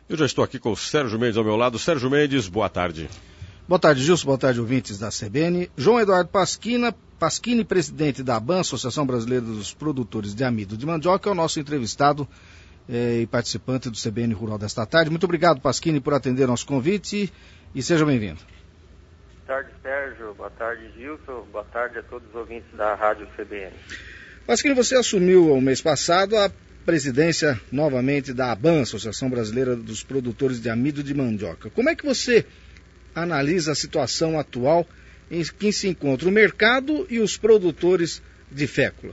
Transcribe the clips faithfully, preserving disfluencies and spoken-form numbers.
Eu já estou aqui com o Sérgio Mendes ao meu lado. Sérgio Mendes, boa tarde. Boa tarde, Gilson. Boa tarde, ouvintes da C B N. João Eduardo Pasquina, Pasquini, presidente da ABAN, Associação Brasileira dos Produtores de Amido de Mandioca, é o nosso entrevistado eh, e participante do C B N Rural desta tarde. Muito obrigado, Pasquini, por atender nosso convite e, e seja bem-vindo. Boa tarde, Sérgio. Boa tarde, Gilson. Boa tarde a todos os ouvintes da Rádio C B N. Pasquini, você assumiu o mês passado a presidência novamente da ABAN, Associação Brasileira dos Produtores de Amido de Mandioca. Como é que você analisa a situação atual em que se encontra o mercado e os produtores de fécula?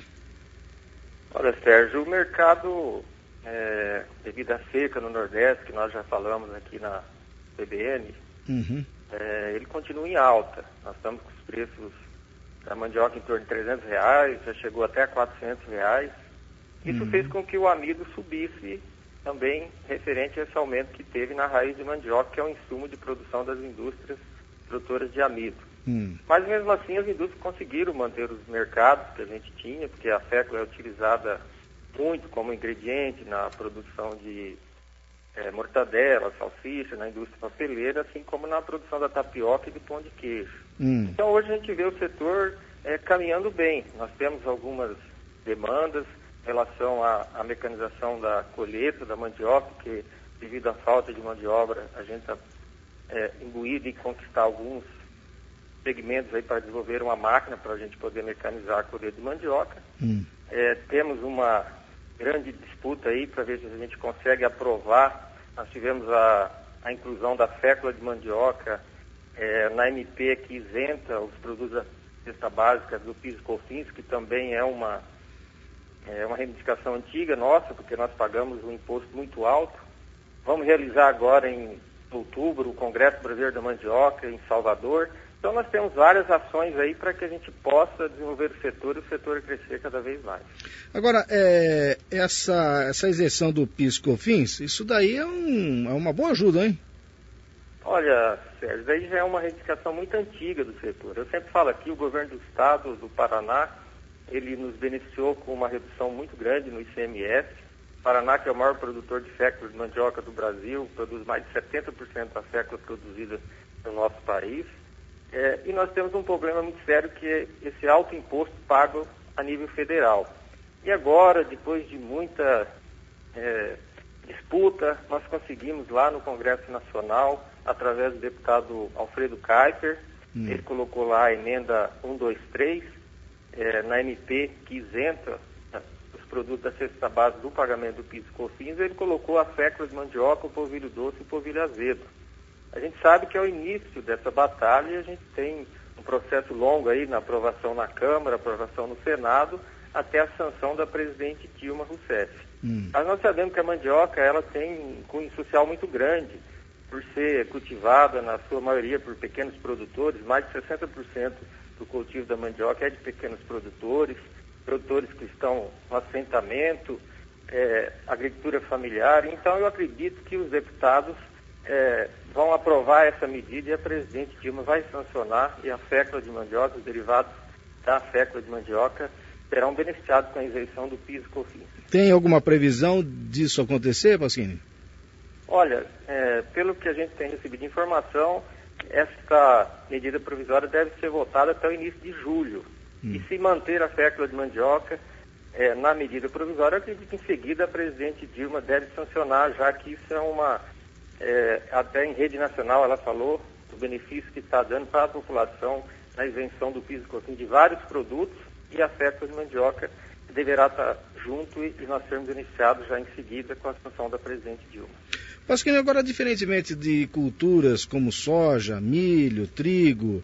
Olha, Sérgio, o mercado, é, devido à seca no Nordeste, que nós já falamos aqui na C B N, uhum. é, ele continua em alta. Nós estamos com os preços da mandioca em torno de trezentos reais, já chegou até a quatrocentos reais. Isso uhum. fez com que o amido subisse também referente a esse aumento que teve na raiz de mandioca, que é um insumo de produção das indústrias produtoras de amido. Uhum. Mas mesmo assim as indústrias conseguiram manter os mercados que a gente tinha, porque a fécula é utilizada muito como ingrediente na produção de é, mortadela, salsicha, na indústria papeleira, assim como na produção da tapioca e do pão de queijo. Uhum. Então hoje a gente vê o setor é, caminhando bem. Nós temos algumas demandas em relação à, à mecanização da colheita da mandioca, que devido à falta de mão de obra, a gente está é, imbuído em conquistar alguns segmentos aí para desenvolver uma máquina para a gente poder mecanizar a colheita de mandioca. Hum. É, temos uma grande disputa aí para ver se a gente consegue aprovar. Nós tivemos a, a inclusão da fécula de mandioca é, na M P, que isenta os produtos da cesta básica do PIS e COFINS, que também é uma É uma reivindicação antiga nossa, porque nós pagamos um imposto muito alto. Vamos realizar agora em outubro o Congresso Brasileiro da Mandioca em Salvador. Então nós temos várias ações aí para que a gente possa desenvolver o setor e o setor crescer cada vez mais. Agora, é, essa, essa isenção do PIS e COFINS, isso daí é, um, é uma boa ajuda, hein? Olha, Sérgio, daí já é uma reivindicação muito antiga do setor. Eu sempre falo aqui, o governo do estado do Paraná, ele nos beneficiou com uma redução muito grande no I C M S. Paraná, que é o maior produtor de fécula de mandioca do Brasil, produz mais de setenta por cento da fécula produzida no nosso país. É, e nós temos um problema muito sério, que é esse alto imposto pago a nível federal. E agora, depois de muita é, disputa, nós conseguimos lá no Congresso Nacional, através do deputado Alfredo Keifer, hum. ele colocou lá a emenda cento e vinte e três, É, na M P, que isenta né, os produtos da cesta básica do pagamento do PIS e COFINS, ele colocou a fécula de mandioca, o polvilho doce e o polvilho azedo. A gente sabe que é o início dessa batalha e a gente tem um processo longo aí na aprovação na Câmara, aprovação no Senado, até a sanção da presidente Dilma Rousseff. Hum. Mas nós sabemos que a mandioca ela tem um cunho social muito grande, por ser cultivada, na sua maioria, por pequenos produtores. Mais de sessenta por cento do cultivo da mandioca é de pequenos produtores, produtores que estão no assentamento, é, agricultura familiar. Então eu acredito que os deputados é, vão aprovar essa medida e a presidente Dilma vai sancionar, e a fécula de mandioca, os derivados da fécula de mandioca, serão beneficiados com a isenção do PIS e COFINS. Tem alguma previsão disso acontecer, Pasquini? Olha, é, pelo que a gente tem recebido de informação, esta medida provisória deve ser votada até o início de julho. Hum. E se manter a fécula de mandioca é, na medida provisória, eu acredito que em seguida a presidente Dilma deve sancionar, já que isso é uma... É, até em rede nacional ela falou do benefício que está dando para a população na isenção do PIS e COFINS de vários produtos, e a fécula de mandioca deverá estar junto e, e nós sermos beneficiados já em seguida com a sanção da presidente Dilma. Pasquini, agora, diferentemente de culturas como soja, milho, trigo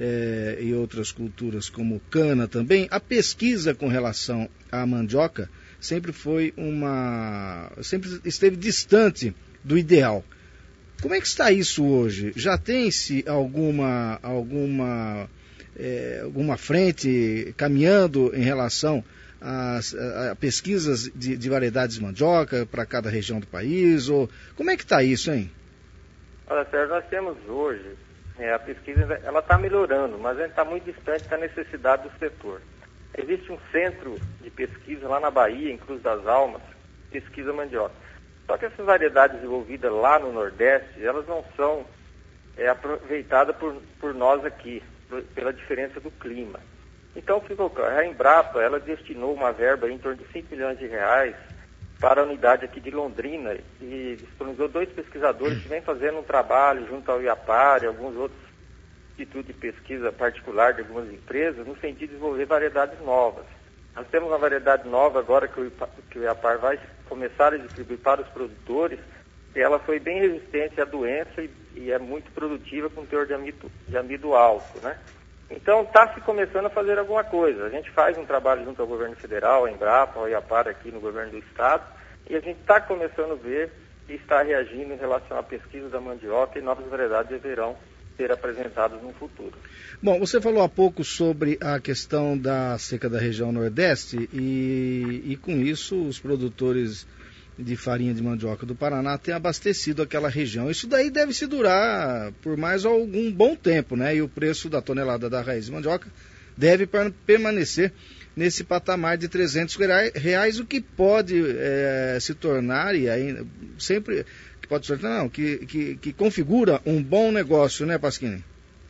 eh, e outras culturas como cana também, a pesquisa com relação à mandioca sempre foi uma... sempre esteve distante do ideal. Como é que está isso hoje? Já tem-se alguma, alguma, eh, alguma frente caminhando em relação As, a, a pesquisas de, de variedades de mandioca para cada região do país? Ou como é que está isso, hein? Olha, Sérgio, nós temos hoje, é, a pesquisa ela está melhorando, mas ainda está muito distante da necessidade do setor. Existe um centro de pesquisa lá na Bahia, em Cruz das Almas, pesquisa mandioca. Só que essas variedades desenvolvidas lá no Nordeste, elas não são é, aproveitadas por, por nós aqui, por, pela diferença do clima. Então, ficou, a Embrapa, ela destinou uma verba em torno de cinco milhões de reais para a unidade aqui de Londrina e disponibilizou dois pesquisadores que vêm fazendo um trabalho junto ao IAPAR e alguns outros institutos de pesquisa particular de algumas empresas no sentido de desenvolver variedades novas. Nós temos uma variedade nova agora que o, que o IAPAR vai começar a distribuir para os produtores, e ela foi bem resistente à doença e, e é muito produtiva com teor de amido, de amido alto, né? Então está se começando a fazer alguma coisa. A gente faz um trabalho junto ao governo federal, a Embrapa, ao IAPAR aqui no governo do estado, e a gente está começando a ver e está reagindo em relação à pesquisa da mandioca, e novas variedades deverão ser apresentadas no futuro. Bom, você falou há pouco sobre a questão da seca da região Nordeste e, e com isso os produtores de farinha de mandioca do Paraná têm abastecido aquela região. Isso daí deve se durar por mais algum bom tempo, né? E o preço da tonelada da raiz de mandioca deve permanecer nesse patamar de trezentos reais, o que pode é, se tornar, e aí sempre, que pode se tornar, não, que, que, que configura um bom negócio, né, Pasquini?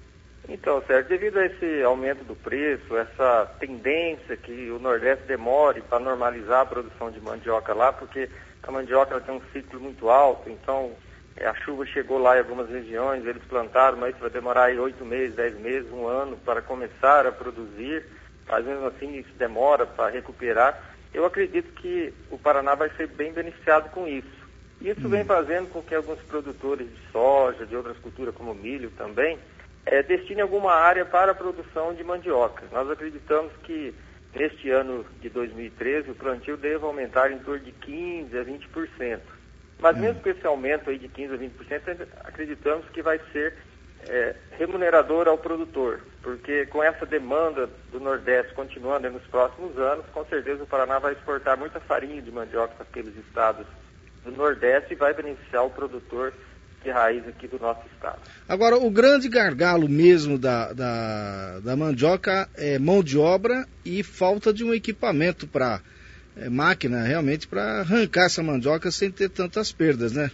Então, Sérgio, devido a esse aumento do preço, essa tendência que o Nordeste demore para normalizar a produção de mandioca lá, porque a mandioca ela tem um ciclo muito alto, então é, a chuva chegou lá em algumas regiões, eles plantaram, mas vai demorar aí oito meses, dez meses, um ano para começar a produzir, mas mesmo assim isso demora para recuperar. Eu acredito que o Paraná vai ser bem beneficiado com isso. Isso hum. vem fazendo com que alguns produtores de soja, de outras culturas como milho também, é, destinem alguma área para a produção de mandioca. Nós acreditamos que neste ano de dois mil e treze, o plantio deve aumentar em torno de quinze por cento a vinte por cento. Mas hum. mesmo com esse aumento aí de quinze por cento a vinte por cento, acreditamos que vai ser é, remunerador ao produtor, porque com essa demanda do Nordeste continuando nos próximos anos, com certeza o Paraná vai exportar muita farinha de mandioca para aqueles estados do Nordeste e vai beneficiar o produtor de raiz aqui do nosso estado. Agora, o grande gargalo mesmo da, da, da mandioca é mão de obra e falta de um equipamento para é, máquina, realmente, para arrancar essa mandioca sem ter tantas perdas, né?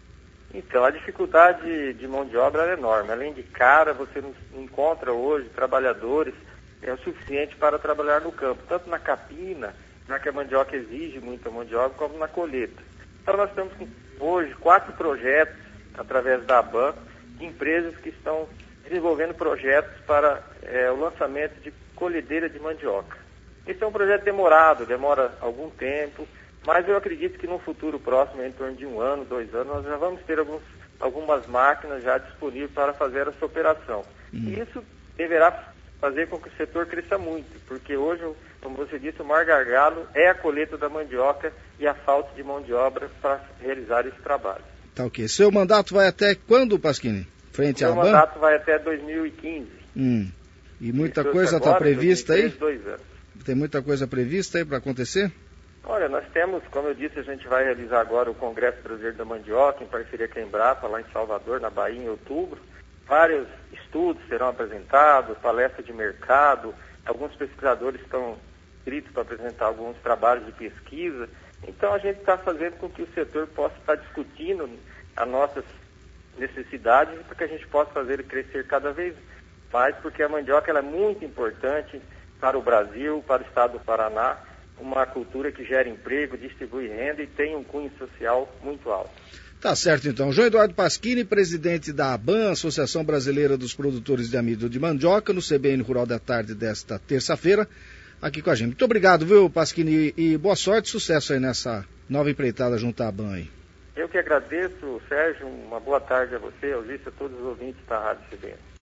Então, a dificuldade de mão de obra é enorme. Além de cara, você não encontra hoje trabalhadores é, o suficiente para trabalhar no campo, tanto na capina, já que a mandioca exige muita mão de obra, como na colheita. Então, nós temos hoje quatro projetos, através da ABAN, de empresas que estão desenvolvendo projetos para é, o lançamento de colhedeira de mandioca. Esse é um projeto demorado, demora algum tempo, mas eu acredito que no futuro próximo, em torno de um ano, dois anos, nós já vamos ter alguns, algumas máquinas já disponíveis para fazer essa operação. Uhum. E isso deverá fazer com que o setor cresça muito, porque hoje, como você disse, o maior gargalo é a colheita da mandioca e a falta de mão de obra para realizar esse trabalho. Tá ok. Seu mandato vai até quando, Pasquini? Frente à ABAN? Meu mandato vai até dois mil e quinze. Hum. E muita Isso coisa está prevista dois mil e treze, aí? Dois anos. Tem muita coisa prevista aí para acontecer? Olha, nós temos, como eu disse, a gente vai realizar agora o Congresso Brasileiro da Mandioca, em parceria com a Embrapa, lá em Salvador, na Bahia, em outubro. Vários estudos serão apresentados, palestra de mercado, alguns pesquisadores estão inscritos para apresentar alguns trabalhos de pesquisa. Então, a gente está fazendo com que o setor possa estar discutindo as nossas necessidades para que a gente possa fazer ele crescer cada vez mais, porque a mandioca ela é muito importante para o Brasil, para o estado do Paraná, uma cultura que gera emprego, distribui renda e tem um cunho social muito alto. Tá certo, então. João Eduardo Pasquini, presidente da ABAN, Associação Brasileira dos Produtores de Amido de Mandioca, no C B N Rural da Tarde desta terça-feira, aqui com a gente. Muito obrigado, viu, Pasquini, e boa sorte, sucesso aí nessa nova empreitada junto à ABAN aí. Eu que agradeço, Sérgio, uma boa tarde a você, Augusto, a todos os ouvintes da Rádio C B N.